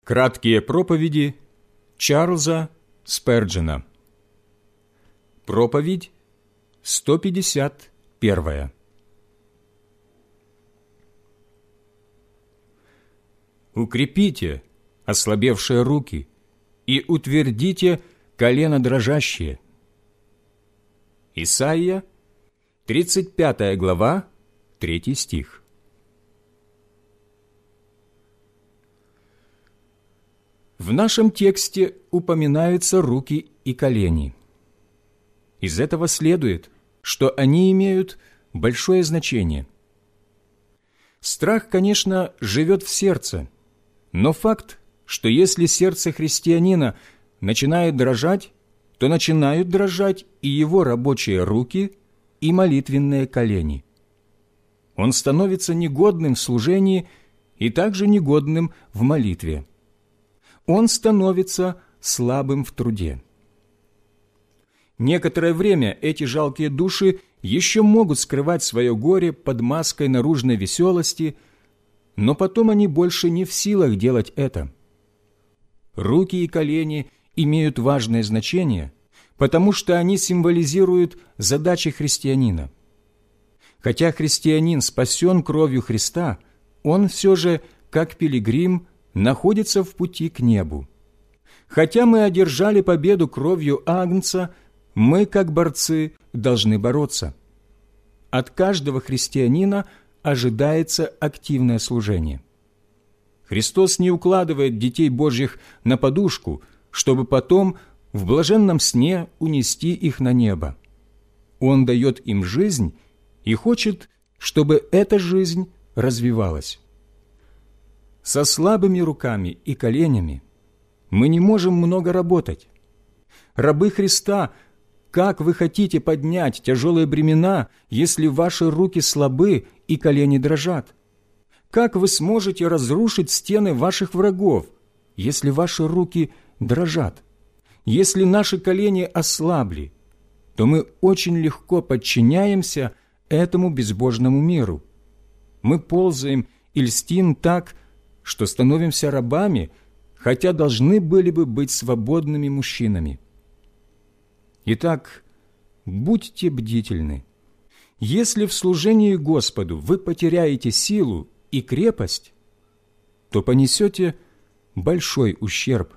Краткие проповеди Чарльза Сперджена. Проповедь 151. Укрепите ослабевшие руки и утвердите колено дрожащие. Исайя, 35 глава, 3 стих. В нашем тексте упоминаются руки и колени. Из этого следует, что они имеют большое значение. Страх, конечно, живет в сердце, но факт, что если сердце христианина начинает дрожать, то начинают дрожать и его рабочие руки, и молитвенные колени. Он становится негодным в служении и также негодным в молитве. Он становится слабым в труде. Некоторое время эти жалкие души еще могут скрывать свое горе под маской наружной веселости, но потом они больше не в силах делать это. Руки и колени имеют важное значение, потому что они символизируют задачи христианина. Хотя христианин спасен кровью Христа, он все же, как пилигрим, находится в пути к небу. Хотя мы одержали победу кровью Агнца, мы, как борцы, должны бороться. От каждого христианина ожидается активное служение. Христос не укладывает детей Божьих на подушку, чтобы потом в блаженном сне унести их на небо. Он дает им жизнь и хочет, чтобы эта жизнь развивалась. Со слабыми руками и коленями мы не можем много работать. Рабы Христа, как вы хотите поднять тяжелые бремена, если ваши руки слабы и колени дрожат? Как вы сможете разрушить стены ваших врагов, если ваши руки дрожат? Если наши колени ослабли, то мы очень легко подчиняемся этому безбожному миру. Мы ползаем и льстим так, что становимся рабами, хотя должны были бы быть свободными мужчинами. Итак, будьте бдительны. Если в служении Господу вы потеряете силу и крепость, то понесете большой ущерб.